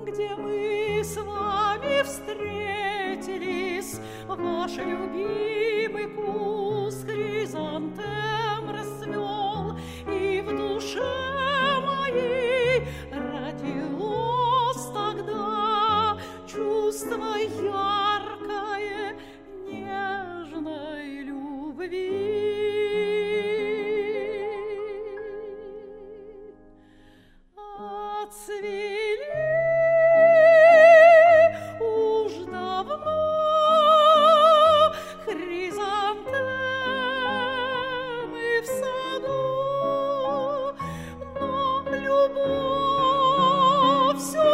где мы с вами встретились, ваш любимый куст хризантем расцвел, и в душе моей родилось тогда чувство яркое нежной любви. Отцвели уж давно хризантемы в саду, но любовь все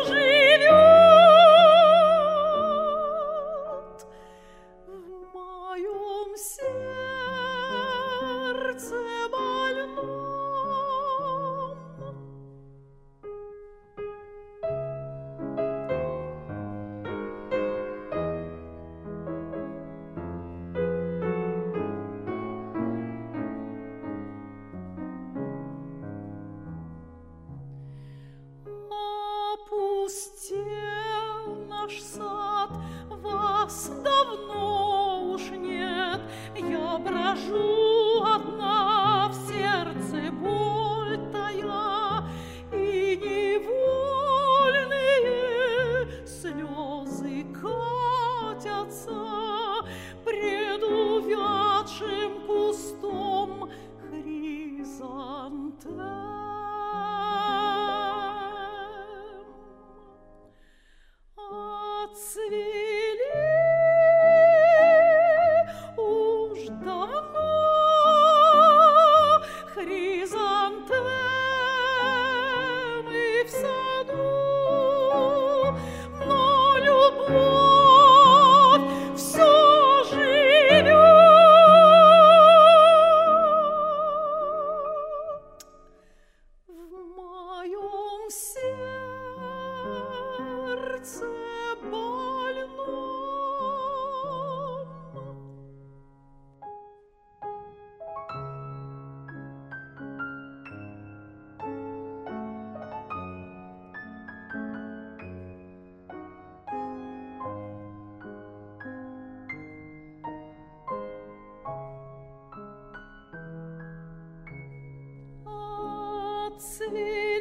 живет в моем сердце больном. Опустел наш сад, вас давно уж нет. Я брожу одна, в сердце боль тая, и невольные слезы катятся пред увядшим кустом хризантем. Отцвели уж давно хризантемы в саду, но любовь все живет в моем сердце больном. Отцвели